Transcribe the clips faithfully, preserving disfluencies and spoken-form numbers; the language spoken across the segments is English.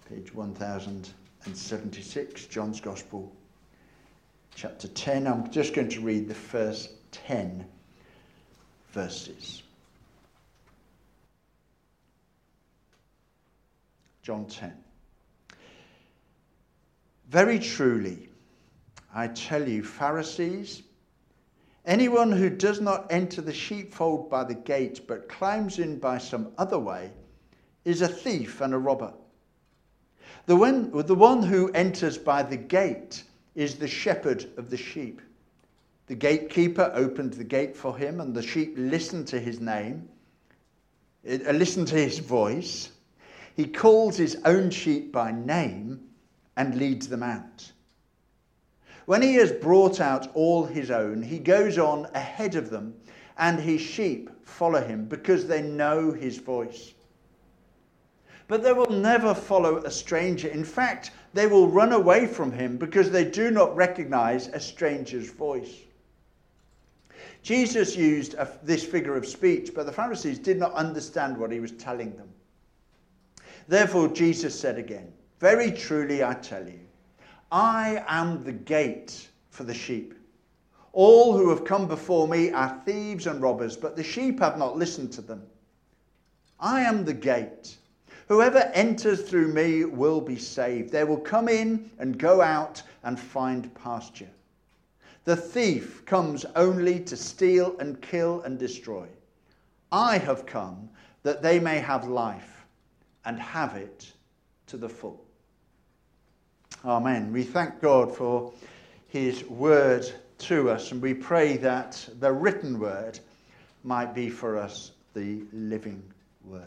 page one thousand seventy-six, John's Gospel, chapter ten. I'm just going to read the first ten verses. John ten. Very truly, I tell you, Pharisees, anyone who does not enter the sheepfold by the gate, but climbs in by some other way, is a thief and a robber. The one, the one who enters by the gate is the shepherd of the sheep. The gatekeeper opened the gate for him, and the sheep listened to his name, uh, listened to his voice. He calls his own sheep by name and leads them out. When he has brought out all his own, he goes on ahead of them, and his sheep follow him because they know his voice. But they will never follow a stranger. In fact, they will run away from him because they do not recognize a stranger's voice. Jesus used a, this figure of speech, but the Pharisees did not understand what he was telling them. Therefore, Jesus said again, very truly I tell you, I am the gate for the sheep. All who have come before me are thieves and robbers, but the sheep have not listened to them. I am the gate. Whoever enters through me will be saved. They will come in and go out and find pasture. The thief comes only to steal and kill and destroy. I have come that they may have life and have it to the full. Amen. We thank God for his word to us, and we pray that the written word might be for us the living word.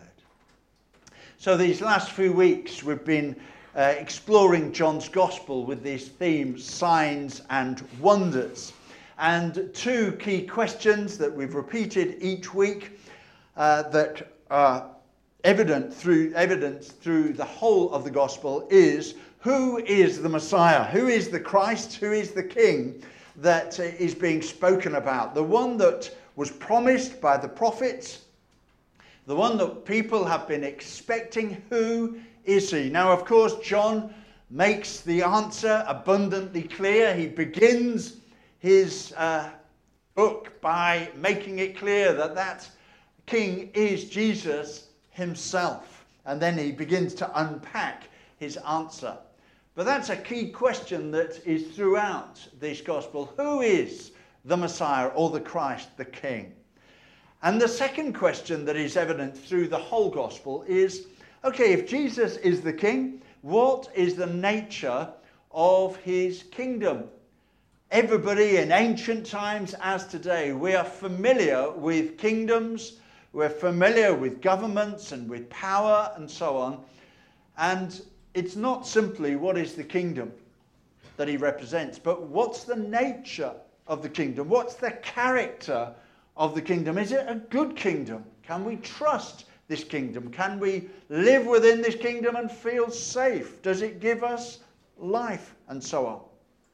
So these last few weeks we've been uh, exploring John's Gospel with these themes, signs and wonders. And two key questions that we've repeated each week uh, that are evident through evidence through the whole of the Gospel is, who is the Messiah? Who is the Christ? Who is the King that uh, is being spoken about? The one that was promised by the prophets, the one that people have been expecting. Who is he? Now, of course, John makes the answer abundantly clear. He begins his uh, book by making it clear that that king is Jesus himself. And then he begins to unpack his answer. But that's a key question that is throughout this gospel. Who is the Messiah or the Christ, the King? And the second question that is evident through the whole gospel is, okay, if Jesus is the king, what is the nature of his kingdom? Everybody in ancient times as today, we are familiar with kingdoms, we're familiar with governments and with power and so on. And it's not simply what is the kingdom that he represents, but what's the nature of the kingdom? What's the character of the kingdom? Is it a good kingdom? Can we trust this kingdom? Can we live within this kingdom and feel safe? Does it give us life? And so on.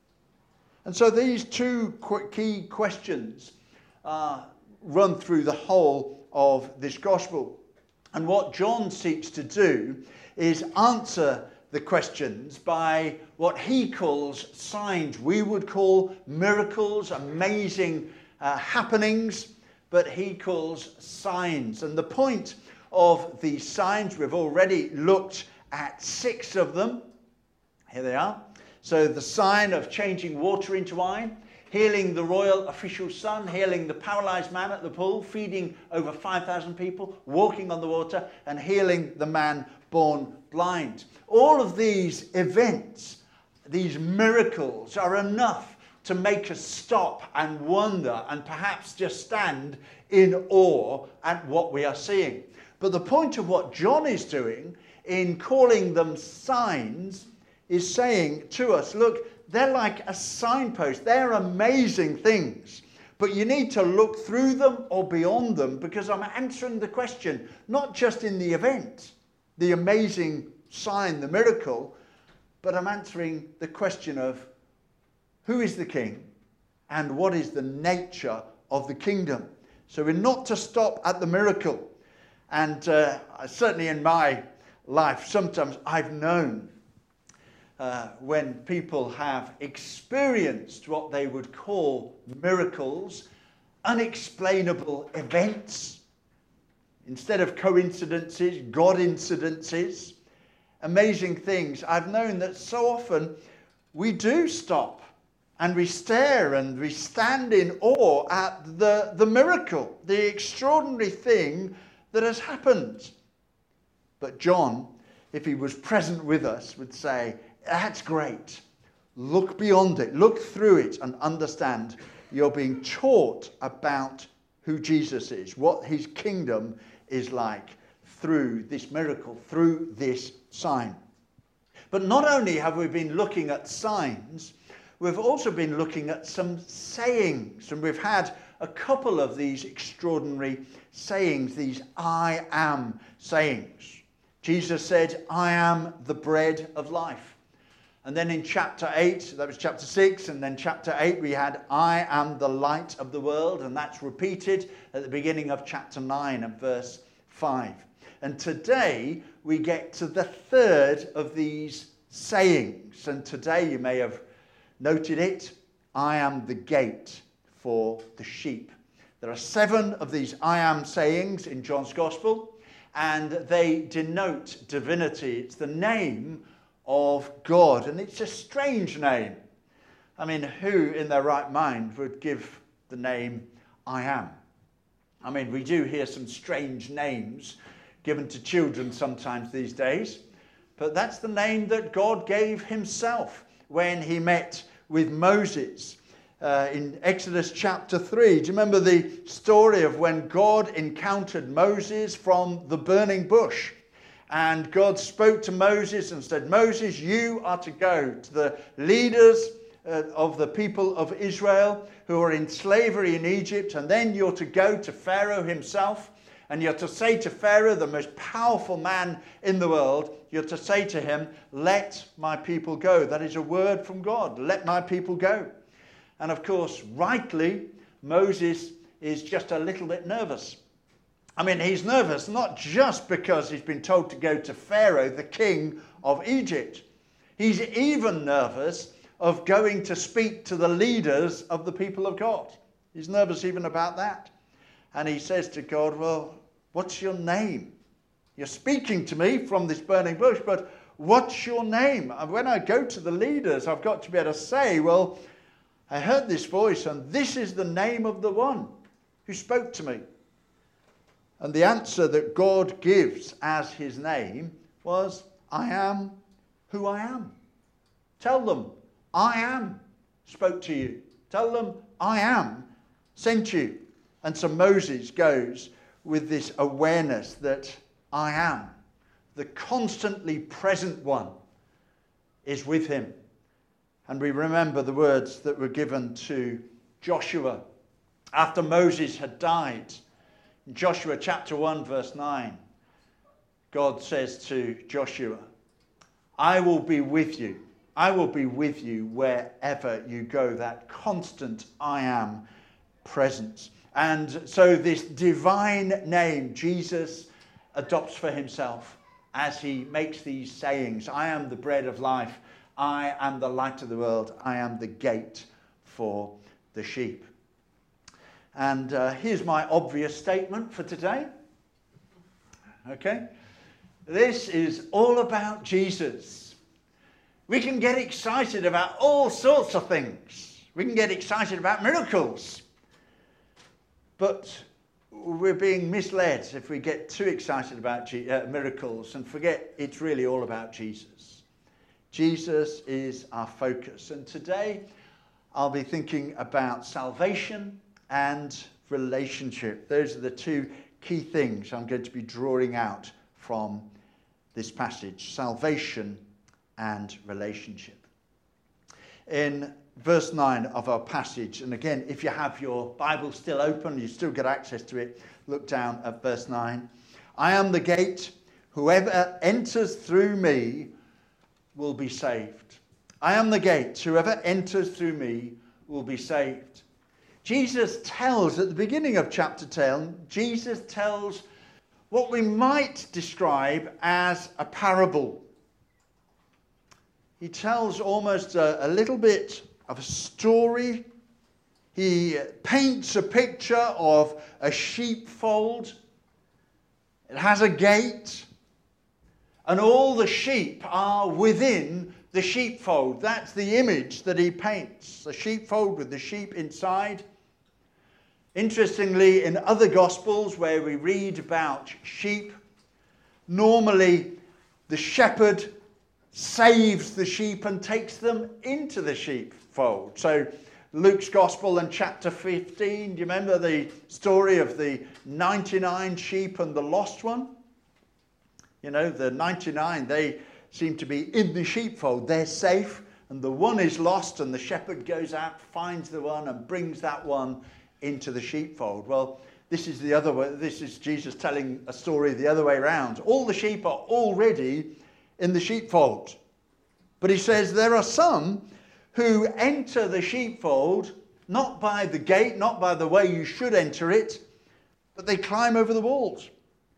And so these two key questions uh, run through the whole of this gospel. And what John seeks to do is answer the questions by what he calls signs. We would call miracles, amazing uh, happenings, but he calls signs. And the point of these signs, we've already looked at six of them. Here they are. So the sign of changing water into wine, healing the royal official's son, healing the paralyzed man at the pool, feeding over five thousand people, walking on the water, and healing the man born blind. All of these events, these miracles, are enough to make us stop and wonder and perhaps just stand in awe at what we are seeing. But the point of what John is doing in calling them signs is saying to us, look, they're like a signpost. They're amazing things. But you need to look through them or beyond them, because I'm answering the question, not just in the event, the amazing sign, the miracle, but I'm answering the question of who is the king and what is the nature of the kingdom. So we're not to stop at the miracle. And uh, certainly in my life. Sometimes I've known uh, when people have experienced what they would call miracles, unexplainable events, instead of coincidences, God incidences, amazing things. I've known that so often we do stop and we stare and we stand in awe at the, the miracle, the extraordinary thing that has happened. But John, if he was present with us, would say, that's great. Look beyond it, look through it and understand you're being taught about who Jesus is, what his kingdom is like through this miracle, through this sign. But not only have we been looking at signs, we've also been looking at some sayings, and we've had a couple of these extraordinary sayings, these I am sayings. Jesus said, I am the bread of life. And then in chapter eight, that was chapter six, and then chapter eight, we had I am the light of the world, and that's repeated at the beginning of chapter nine and verse five. And today we get to the third of these sayings, and today you may have noted it, I am the gate for the sheep. There are seven of these I am sayings in John's Gospel, and they denote divinity. It's the name of God, and it's a strange name. I mean, who in their right mind would give the name I am? I mean, we do hear some strange names given to children sometimes these days, but that's the name that God gave himself when he met with Moses uh, in Exodus chapter three. Do you remember the story of when God encountered Moses from the burning bush? And God spoke to Moses and said, Moses, you are to go to the leaders uh, of the people of Israel who are in slavery in Egypt, and then you're to go to Pharaoh himself, and you're to say to Pharaoh, the most powerful man in the world, you're to say to him, let my people go. That is a word from God. Let my people go. And of course, rightly, Moses is just a little bit nervous. I mean, he's nervous not just because he's been told to go to Pharaoh, the king of Egypt. He's even nervous of going to speak to the leaders of the people of God. He's nervous even about that. And he says to God, well, what's your name? You're speaking to me from this burning bush, but what's your name? And when I go to the leaders, I've got to be able to say, well, I heard this voice, and this is the name of the one who spoke to me. And the answer that God gives as his name was, I am who I am. Tell them, I am spoke to you. Tell them, I am sent you. And so Moses goes with this awareness that I am, the constantly present one, is with him. And we remember the words that were given to Joshua after Moses had died. In Joshua chapter one, verse nine, God says to Joshua, I will be with you. I will be with you wherever you go. That constant I am presence. And so this divine name Jesus adopts for himself as he makes these sayings. I am the bread of life. I am the light of the world. I am the gate for the sheep. And uh, here's my obvious statement for today. Okay? This is all about Jesus. We can get excited about all sorts of things. We can get excited about miracles. But we're being misled if we get too excited about G- uh, miracles and forget it's really all about Jesus. Jesus is our focus. And today I'll be thinking about salvation and relationship. Those are the two key things I'm going to be drawing out from this passage. Salvation and relationship. In verse nine of our passage, and again, if you have your Bible still open, you still get access to it, look down at verse nine. I am the gate. Whoever enters through me will be saved. I am the gate. Whoever enters through me will be saved. Jesus tells, at the beginning of chapter ten, Jesus tells what we might describe as a parable. He tells almost a, a little bit of a story. He paints a picture of a sheepfold. It has a gate, and all the sheep are within the sheepfold. That's the image that he paints, the sheepfold with the sheep inside. Interestingly, in other Gospels where we read about sheep, normally the shepherd saves the sheep and takes them into the sheepfold. So Luke's Gospel and chapter fifteen, do you remember the story of the ninety-nine sheep and the lost one? You know, the ninety-nine, they seem to be in the sheepfold. They're safe, and the one is lost, and the shepherd goes out, finds the one, and brings that one into the sheepfold. Well, this is the other way. This is Jesus telling a story the other way around. All the sheep are already in the sheepfold. But he says there are some who enter the sheepfold not by the gate, not by the way you should enter it, but they climb over the walls.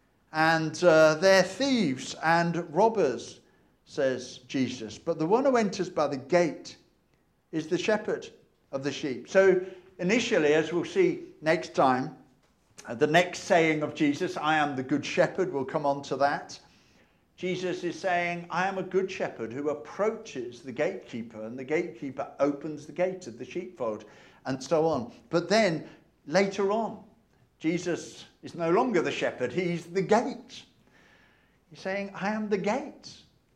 And uh, they're thieves and robbers, says Jesus. But the one who enters by the gate is the shepherd of the sheep. So initially, as we'll see next time, uh, the next saying of Jesus, I am the good shepherd, we'll come on to that. Jesus is saying, I am a good shepherd who approaches the gatekeeper, and the gatekeeper opens the gate of the sheepfold, and so on. But then, later on, Jesus is no longer the shepherd, he's the gate. He's saying, I am the gate.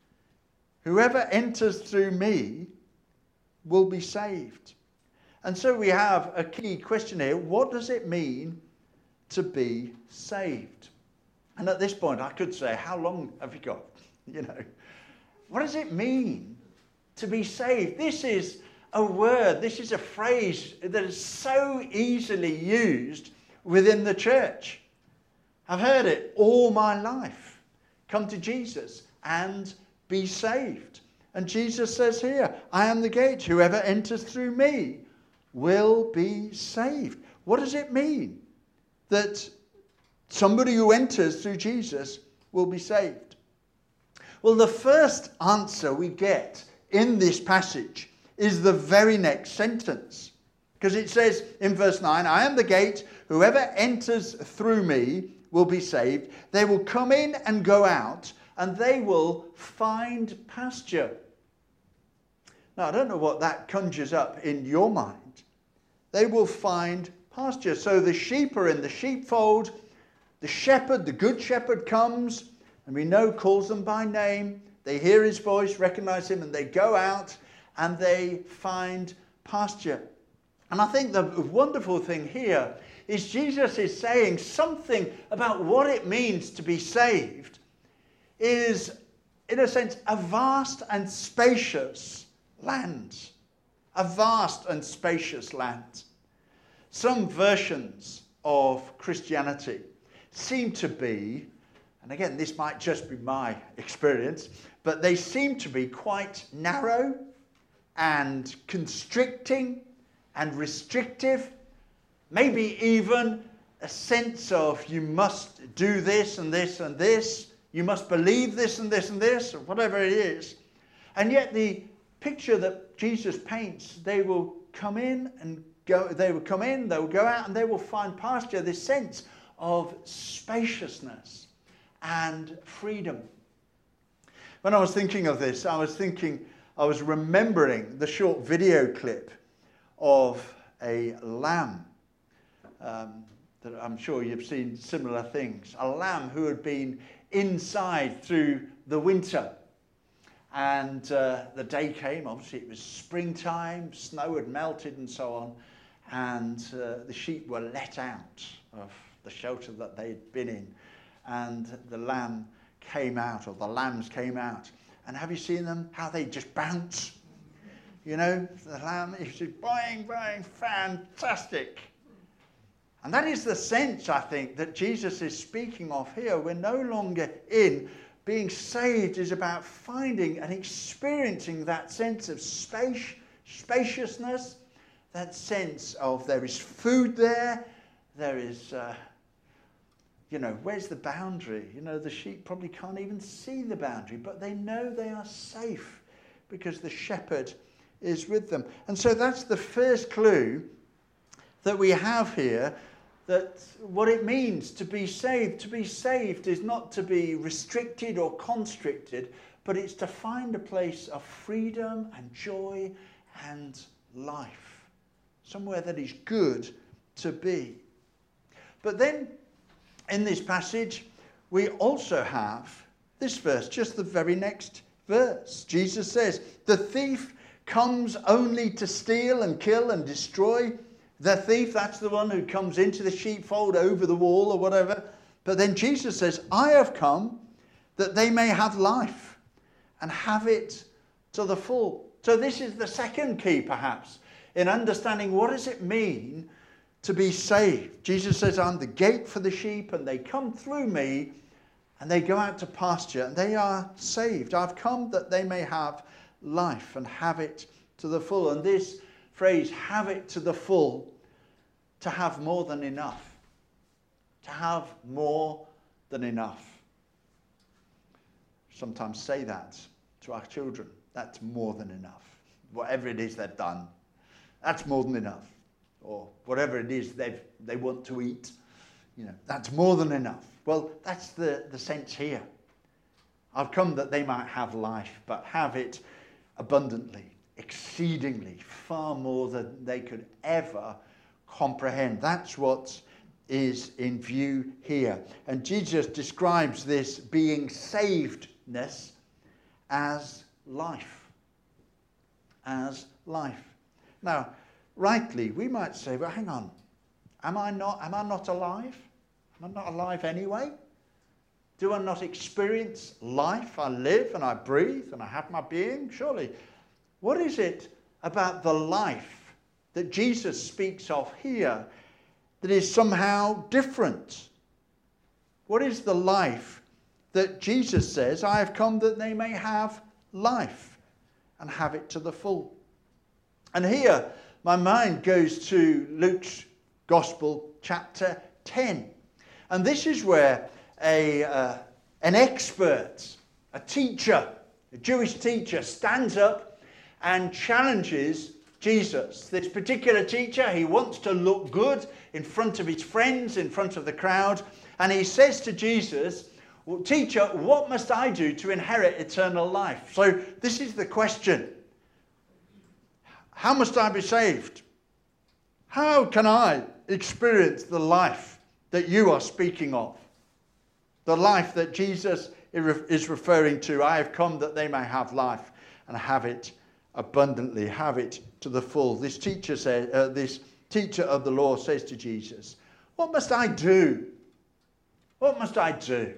Whoever enters through me will be saved. And so we have a key question here. What does it mean to be saved? And at this point, I could say, how long have you got? You know, what does it mean to be saved? This is a word, this is a phrase that is so easily used within the church. I've heard it all my life. Come to Jesus and be saved. And Jesus says here, I am the gate. Whoever enters through me will be saved. What does it mean that somebody who enters through Jesus will be saved? Well, the first answer we get in this passage is the very next sentence. Because it says in verse nine, I am the gate. Whoever enters through me will be saved. They will come in and go out, and they will find pasture. Now, I don't know what that conjures up in your mind. They will find pasture. So the sheep are in the sheepfold. The shepherd, the good shepherd, comes, and we know calls them by name. They hear his voice, recognize him, and they go out and they find pasture. And I think the wonderful thing here is Jesus is saying something about what it means to be saved is, in a sense, a vast and spacious land. A vast and spacious land. Some versions of Christianity seem to be, and again, this might just be my experience, but they seem to be quite narrow and constricting and restrictive. Maybe even a sense of you must do this and this and this. You must believe this and this and this, or whatever it is. And yet the picture that Jesus paints, they will come in and go, they will come in, they will go out, and they will find pasture, this sense of spaciousness and freedom. When I was thinking of this, I was thinking, I was remembering the short video clip of a lamb. Um, that I'm sure you've seen similar things. A lamb who had been inside through the winter. And uh, the day came, obviously it was springtime, snow had melted and so on, and uh, the sheep were let out of the shelter that they had been in, and the lamb came out, or the lambs came out. And have you seen them, how they just bounce? You know, the lamb is just boing, boing, fantastic. And that is the sense, I think, that Jesus is speaking of here. We're no longer in. Being saved is about finding and experiencing that sense of space, spaciousness, that sense of there is food there, there is, uh, you know, where's the boundary? You know, the sheep probably can't even see the boundary, but they know they are safe because the shepherd is with them. And so that's the first clue that we have here, that what it means to be saved. To be saved is not to be restricted or constricted, but it's to find a place of freedom and joy and life. Somewhere that is good to be. But then, in this passage, we also have this verse, just the very next verse. Jesus says, the thief comes only to steal and kill and destroy. The thief, that's the one who comes into the sheepfold over the wall or whatever. But then Jesus says, I have come that they may have life and have it to the full. So this is the second key, perhaps, in understanding what does it mean to be saved. Jesus says, I'm the gate for the sheep, and they come through me, and they go out to pasture, and they are saved. I've come that they may have life and have it to the full. And this phrase, have it to the full, to have more than enough. To have more than enough. Sometimes say that to our children. That's more than enough. Whatever it is they've done, that's more than enough. Or whatever it is they they want to eat, you know, that's more than enough. Well, that's the, the sense here. I've come that they might have life, but have it abundantly, exceedingly, far more than they could ever comprehend. That's what is in view here. And Jesus describes this being savedness as life. As life. Now, rightly, we might say, well, hang on. Am I not, am I not alive? Am I not alive anyway? Do I not experience life? I live and I breathe and I have my being? Surely. What is it about the life that Jesus speaks of here that is somehow different? What is the life that Jesus says, I have come that they may have life and have it to the full? And here, my mind goes to Luke's Gospel, chapter ten. And this is where a uh, an expert, a teacher, a Jewish teacher, stands up and challenges Jesus. This particular teacher, he wants to look good in front of his friends, in front of the crowd. And he says to Jesus, well, teacher, what must I do to inherit eternal life? So this is the question. How must I be saved? How can I experience the life that you are speaking of? The life that Jesus is referring to. I have come that they may have life and have it abundantly, have it to the full. This teacher says, uh, this teacher of the law says to Jesus, what must I do? What must I do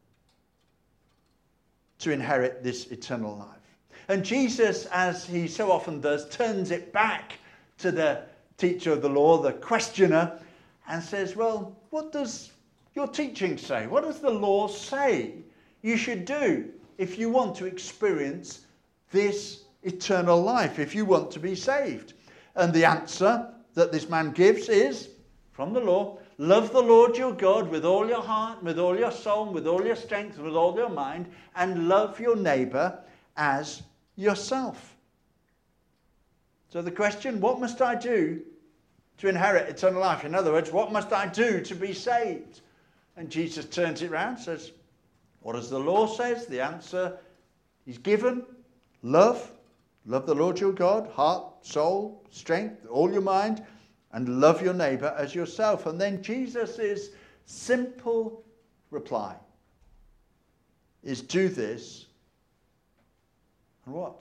to inherit this eternal life? And Jesus, as he so often does, turns it back to the teacher of the law, the questioner, and says, well, what does your teaching say? What does the law say you should do if you want to experience this eternal life, if you want to be saved? And the answer that this man gives is, from the law, love the Lord your God with all your heart, with all your soul, with all your strength, with all your mind, and love your neighbour as yourself. So the question, what must I do to inherit eternal life? In other words, what must I do to be saved? And Jesus turns it around and says, what does the law say? The answer is given. Love. Love the Lord your God, heart, soul, strength, all your mind, and love your neighbour as yourself. And then Jesus' simple reply is do this and what?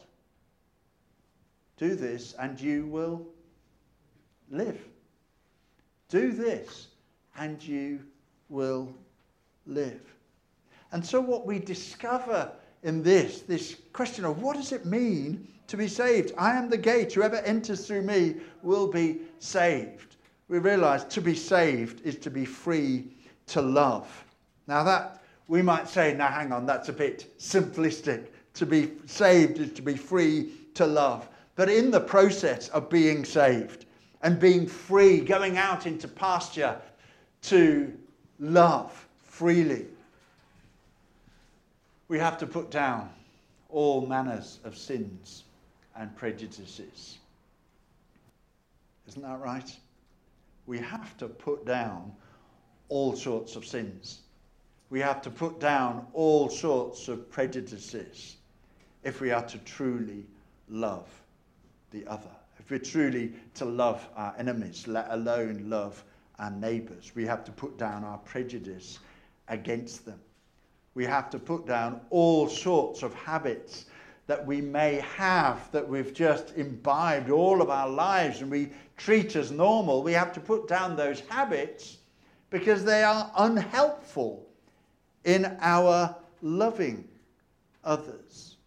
Do this and you will live. Do this and you will live. And so what we discover in this, this question of what does it mean to be saved? I am the gate. Whoever enters through me will be saved. We realize to be saved is to be free to love. Now that, we might say, now hang on, that's a bit simplistic. To be saved is to be free to love. But in the process of being saved and being free, going out into pasture to love freely. We have to put down all manners of sins and prejudices. Isn't that right? We have to put down all sorts of sins. We have to put down all sorts of prejudices if we are to truly love the other. If we're truly to love our enemies, let alone love our neighbours, we have to put down our prejudice against them. We have to put down all sorts of habits that we may have, that we've just imbibed all of our lives and we treat as normal. We have to put down those habits because they are unhelpful in our loving others.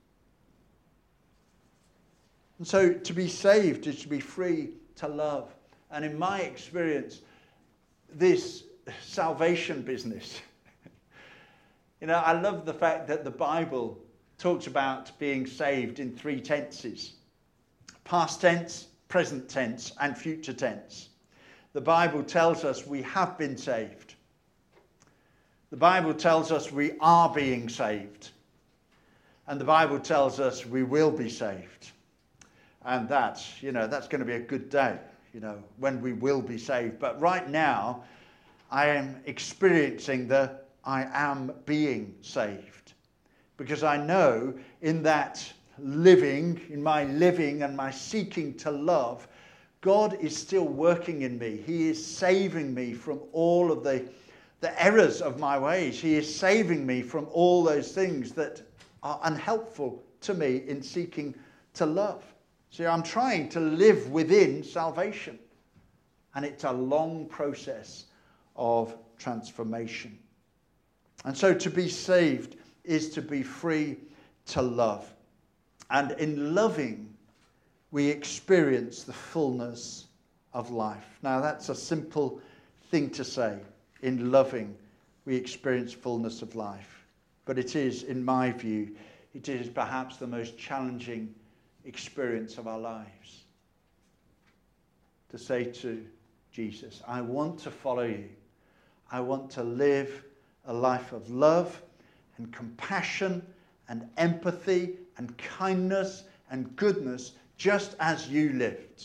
And so to be saved is to be free to love. And in my experience, this salvation business, you know, I love the fact that the Bible talks about being saved in three tenses: past tense, present tense, and future tense. The Bible tells us we have been saved. The Bible tells us we are being saved. And the Bible tells us we will be saved. And that's, you know, that's going to be a good day, you know, when we will be saved. But right now, I am experiencing the I am being saved. Because I know in that living, in my living and my seeking to love, God is still working in me. He is saving me from all of the, the errors of my ways. He is saving me from all those things that are unhelpful to me in seeking to love. See, I'm trying to live within salvation. And it's a long process of transformation. And so to be saved is to be free to love. And in loving, we experience the fullness of life. Now, that's a simple thing to say. In loving, we experience fullness of life. But it is, in my view, it is perhaps the most challenging experience of our lives. To say to Jesus, I want to follow you. I want to live a life of love and compassion and empathy and kindness and goodness just as you lived.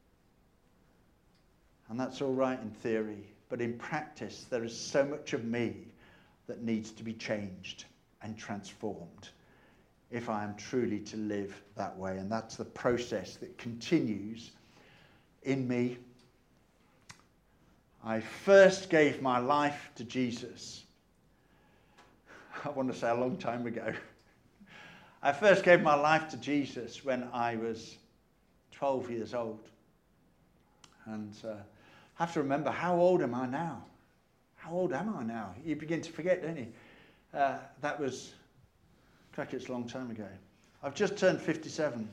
And that's all right in theory, but in practice there is so much of me that needs to be changed and transformed if I am truly to live that way. And that's the process that continues in me. I first gave my life to Jesus. I want to say a long time ago. I first gave my life to Jesus when I was twelve years old. And uh, I have to remember, how old am I now? How old am I now? You begin to forget, don't you? Uh, that was, crack, it's a long time ago. I've just turned fifty-seven.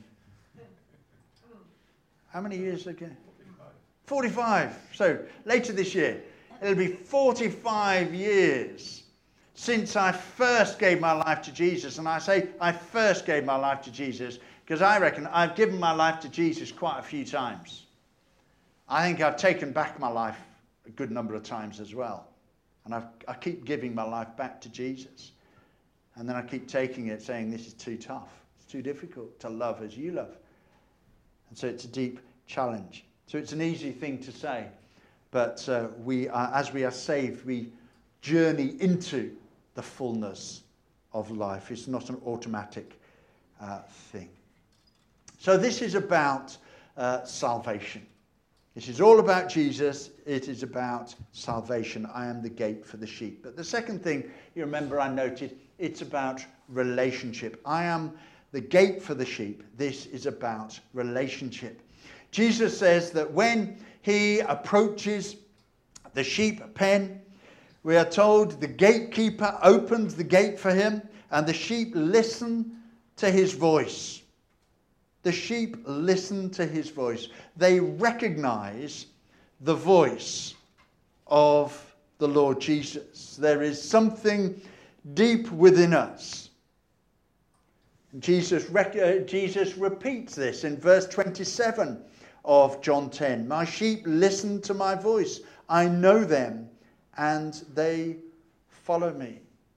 How many years ago? forty-five. So later this year, it'll be forty-five years since I first gave my life to Jesus. And I say I first gave my life to Jesus because I reckon I've given my life to Jesus quite a few times. I think I've taken back my life a good number of times as well. And I've, I keep giving my life back to Jesus. And then I keep taking it, saying this is too tough. It's too difficult to love as you love. And so it's a deep challenge. So it's an easy thing to say. But uh, we are, as we are saved, we journey into the fullness of life. It's not an automatic uh, thing. So this is about uh, salvation. This is all about Jesus. It is about salvation. I am the gate for the sheep. But the second thing, you remember I noted, it's about relationship. I am the gate for the sheep. This is about relationship. Jesus says that when he approaches the sheep pen, we are told the gatekeeper opens the gate for him and the sheep listen to his voice. The sheep listen to his voice. They recognize the voice of the Lord Jesus. There is something deep within us. Jesus, rec- Jesus repeats this in verse twenty-seven of John ten. My sheep listen to my voice. I know them and they follow me.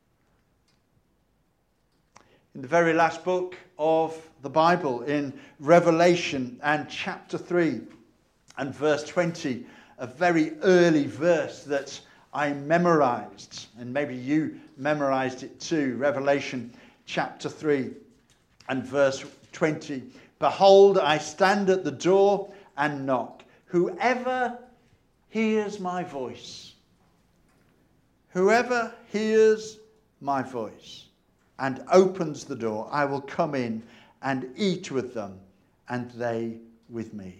In the very last book of the Bible, in Revelation and chapter three and verse twenty, a very early verse that I memorized, and maybe you memorized it too. Revelation chapter three and verse twenty. Behold, I stand at the door and knock. Whoever hears my voice, whoever hears my voice and opens the door, I will come in and eat with them, and they with me.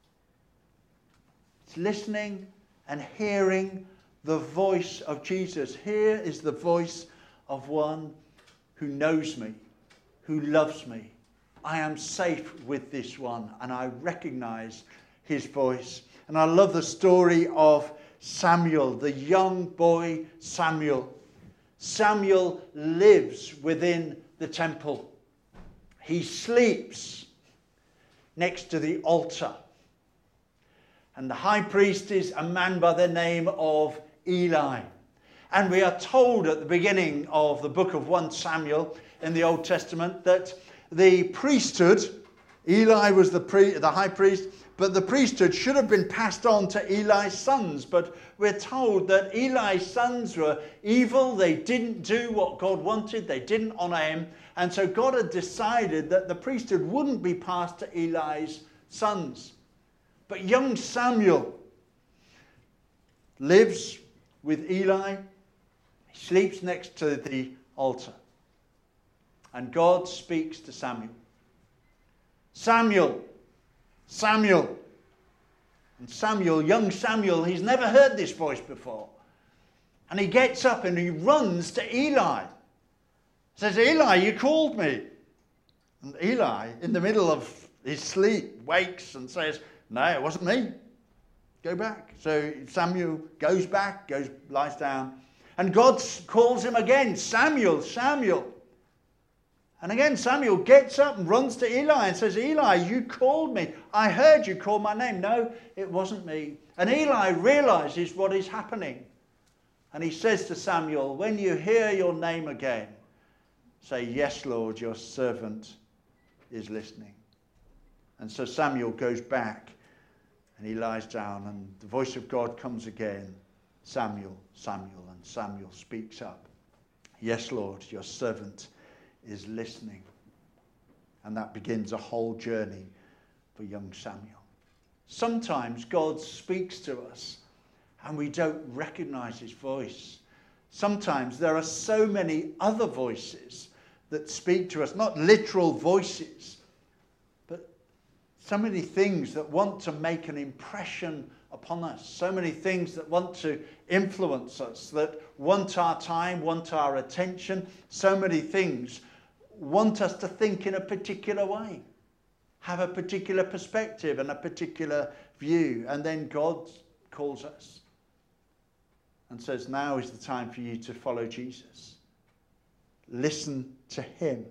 It's listening and hearing the voice of Jesus. Here is the voice of one who knows me, who loves me. I am safe with this one, and I recognize his voice. And I love the story of Samuel, the young boy Samuel. Samuel lives within the temple. He sleeps next to the altar. And the high priest is a man by the name of Eli. And we are told at the beginning of the book of First Samuel in the Old Testament that the priesthood, Eli was the, pre, the high priest, but the priesthood should have been passed on to Eli's sons. But we're told that Eli's sons were evil. They didn't do what God wanted. They didn't honor him. And so God had decided that the priesthood wouldn't be passed to Eli's sons. But young Samuel lives with Eli. He sleeps next to the altar. And God speaks to Samuel. Samuel, Samuel. And Samuel, young Samuel, he's never heard this voice before. And he gets up and he runs to Eli. Says, Eli, you called me. And Eli, in the middle of his sleep, wakes and says, no, it wasn't me. Go back. So Samuel goes back, goes, lies down. And God calls him again, Samuel, Samuel. And again, Samuel gets up and runs to Eli and says, Eli, you called me. I heard you call my name. No, it wasn't me. And Eli realizes what is happening. And he says to Samuel, when you hear your name again, say, yes, Lord, your servant is listening. And so Samuel goes back and he lies down and the voice of God comes again. Samuel, Samuel, and Samuel speaks up. Yes, Lord, your servant is listening. And that begins a whole journey for young Samuel. Sometimes God speaks to us and we don't recognize his voice. Sometimes there are so many other voices that speak to us, not literal voices, but so many things that want to make an impression upon us, so many things that want to influence us, that want our time, want our attention, so many things want us to think in a particular way, have a particular perspective and a particular view. And then God calls us and says, now is the time for you to follow Jesus. Listen to him.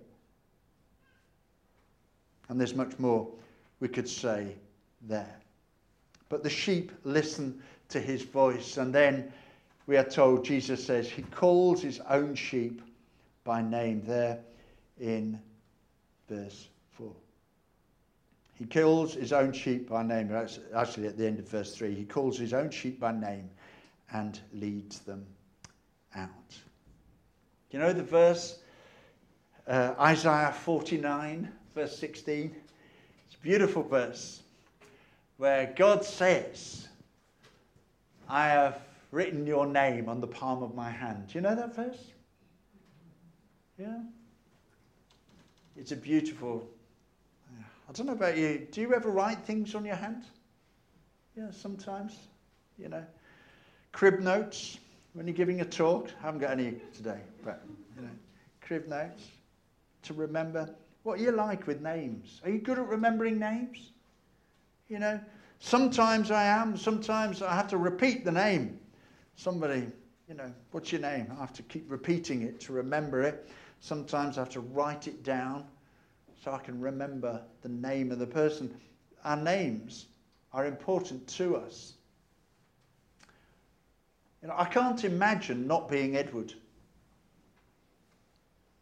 And there's much more we could say there. But the sheep listen to his voice. And then we are told, Jesus says, he calls his own sheep by name there in verse four. He calls his own sheep by name. Actually, at the end of verse three, he calls his own sheep by name and leads them out. You know the verse, uh, Isaiah forty-nine, verse sixteen? It's a beautiful verse where God says, I have written your name on the palm of my hand. Do you know that verse? Yeah. It's a beautiful, I don't know about you, do you ever write things on your hand? Yeah, sometimes, you know. Crib notes, when you're giving a talk, I haven't got any today, but, you know, crib notes to remember. What are you like with names? Are you good at remembering names? You know, sometimes I am, sometimes I have to repeat the name. Somebody, you know, what's your name? I have to keep repeating it to remember it. Sometimes I have to write it down so I can remember the name of the person. Our names are important to us. You know, I can't imagine not being Edward.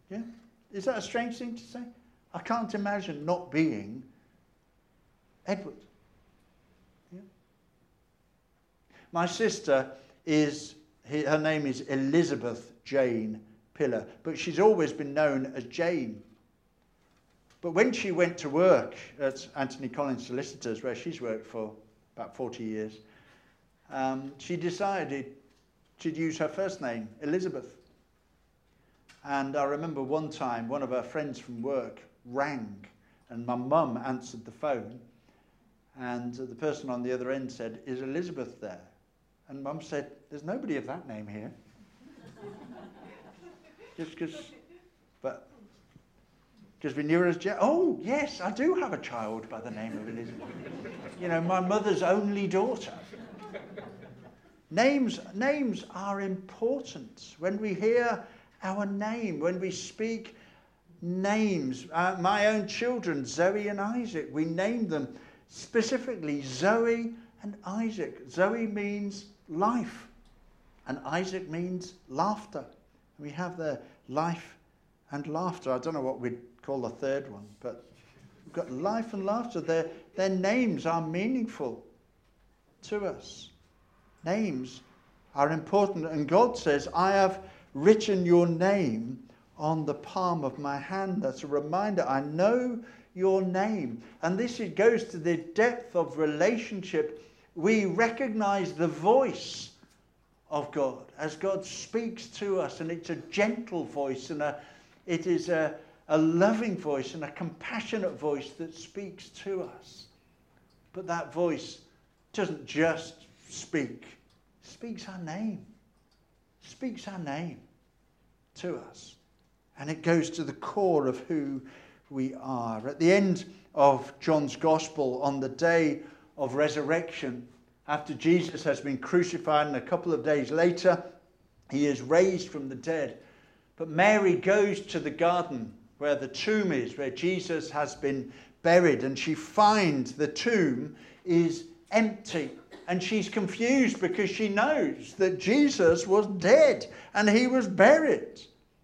Yeah? Is that a strange thing to say? I can't imagine not being Edward. Yeah? My sister is, her name is Elizabeth Jane Pillar, but she's always been known as Jane. But when she went to work at Anthony Collins Solicitors, where she's worked for about forty years, um, she decided she'd use her first name, Elizabeth. And I remember one time, one of her friends from work rang, and my mum answered the phone, and the person on the other end said, "Is Elizabeth there?" And Mum said, "There's nobody of that name here." Just because, but because we knew her as Je- oh yes, I do have a child by the name of Elizabeth. You know, my mother's only daughter. Names, names are important. When we hear our name, when we speak names, uh, my own children, Zoe and Isaac, we named them specifically Zoe and Isaac. Zoe means life, and Isaac means laughter. We have the life and laughter. I don't know what we'd call the third one, but we've got life and laughter. Their, their names are meaningful to us. Names are important, and God says, "I have written your name on the palm of my hand." That's a reminder. I know your name. And this it goes to the depth of relationship. We recognize the voice of God as God speaks to us, and it's a gentle voice, and a, it is a, a loving voice and a compassionate voice that speaks to us. But that voice doesn't just speak, it speaks our name, it speaks our name to us, and it goes to the core of who we are. At the end of John's Gospel, on the day of resurrection, after Jesus has been crucified, and a couple of days later, he is raised from the dead. But Mary goes to the garden where the tomb is, where Jesus has been buried, and she finds the tomb is empty. And she's confused because she knows that Jesus was dead and he was buried.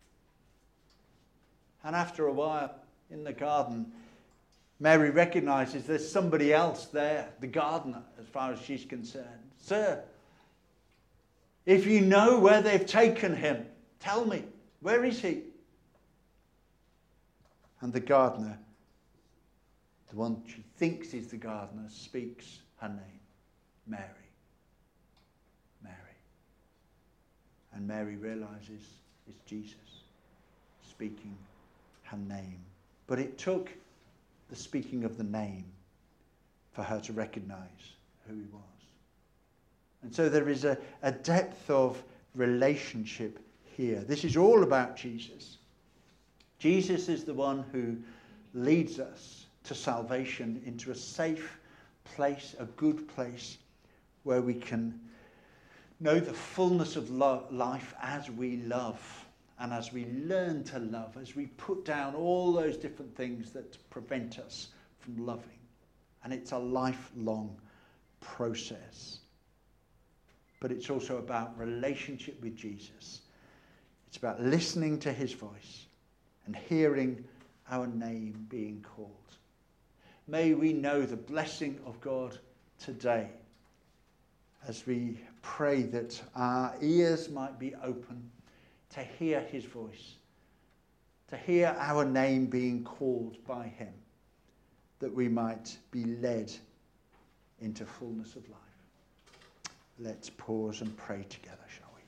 And after a while in the garden, Mary recognizes there's somebody else there, the gardener, as far as she's concerned. "Sir, if you know where they've taken him, tell me, where is he?" And the gardener, the one she thinks is the gardener, speaks her name, Mary. Mary. And Mary realizes it's Jesus speaking her name. But it took the speaking of the name for her to recognize who he was. And so there is a, a depth of relationship here. This is all about Jesus. Jesus is the one who leads us to salvation, into a safe place, a good place, where we can know the fullness of lo- life as we love. And as we learn to love, as we put down all those different things that prevent us from loving. And it's a lifelong process. But it's also about relationship with Jesus. It's about listening to his voice and hearing our name being called. May we know the blessing of God today as we pray that our ears might be open to hear his voice, to hear our name being called by him, that we might be led into fullness of life. Let's pause and pray together, shall we?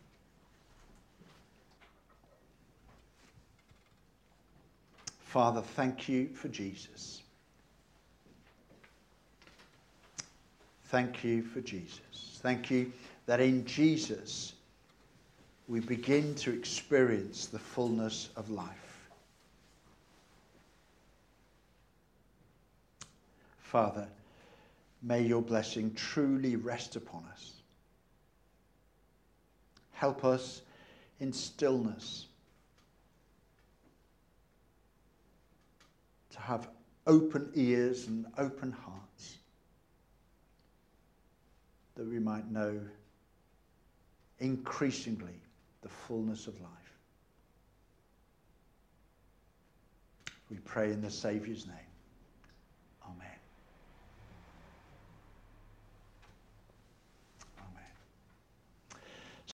Father, thank you for Jesus. Thank you for Jesus. Thank you that in Jesus we begin to experience the fullness of life. Father, may your blessing truly rest upon us. Help us in stillness to have open ears and open hearts, that we might know increasingly the fullness of life. We pray in the Saviour's name.